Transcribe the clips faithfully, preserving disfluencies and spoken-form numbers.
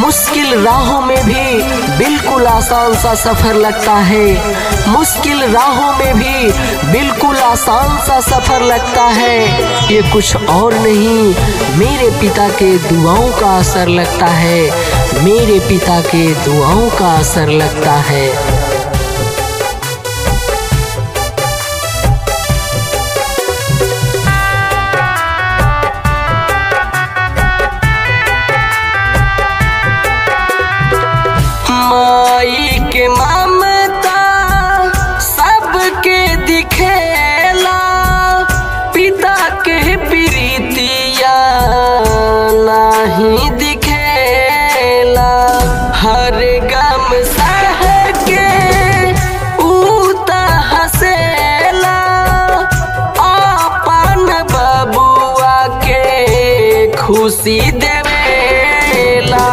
मुश्किल राहों में भी बिल्कुल आसान सा सफर लगता है। मुश्किल राहों में भी बिल्कुल आसान सा सफर लगता है। ये कुछ और नहीं, मेरे पिता के दुआओं का असर लगता है। मेरे पिता के दुआओं का असर लगता है। माई के ममता सबके दिखेला, पिता के प्रीतिया नहीं दिखेला। हर गम सह के उता हसेला, अपन बबुआ के खुशी देवेला।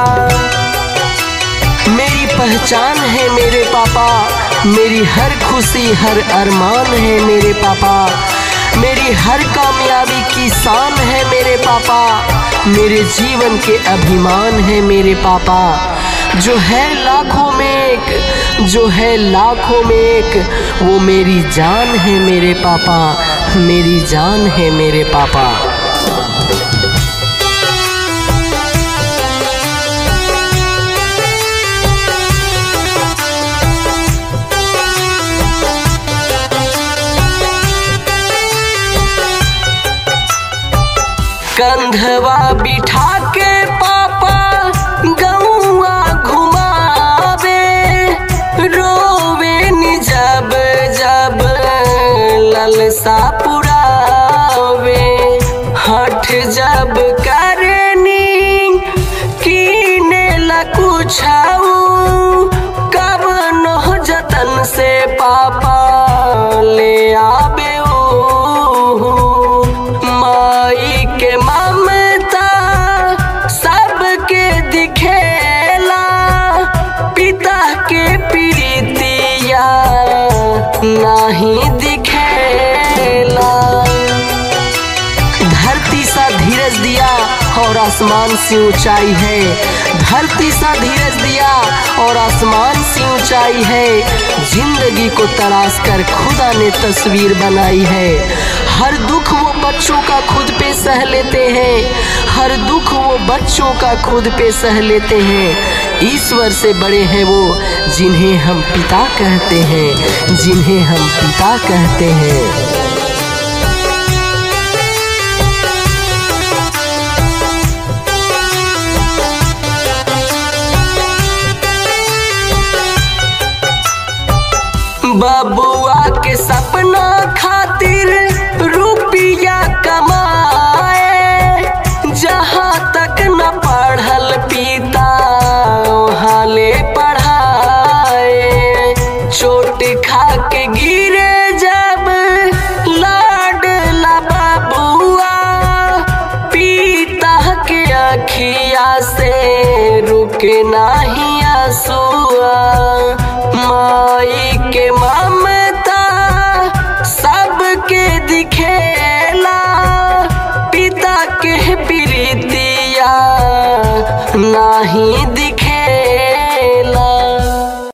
मेरी पहचान है मेरे पापा, मेरी हर खुशी हर अरमान है मेरे पापा। मेरी हर कामयाबी की शान है मेरे पापा। मेरे जीवन के अभिमान है मेरे पापा। जो है लाखों में एक, जो है लाखों में एक, वो मेरी जान है मेरे पापा। मेरी जान है मेरे पापा। कंधवा बिठा के पापा गौआ घुमावे, रोवे नि जब जब ललसा पुरावे। हठ जब करनी कीने ला कुछाऊ, कब नो जतन से पापा ले आवे। माई के ममता सबके दिखेला, पिता के प्रीतिया नहीं दिखेला। धरती सा धीरज दिया और आसमान से ऊंचाई है। धरती सा धीरज दिया और आसमान से ऊंचाई है। जिंदगी को तलाश कर खुदा ने तस्वीर बनाई है। हर दुख वो बच्चों का खुद पे सह लेते हैं। हर दुख वो बच्चों का खुद पे सह लेते हैं। ईश्वर से बड़े हैं वो जिन्हें हम पिता कहते हैं, जिन्हें हम पिता कहते हैं। बाबू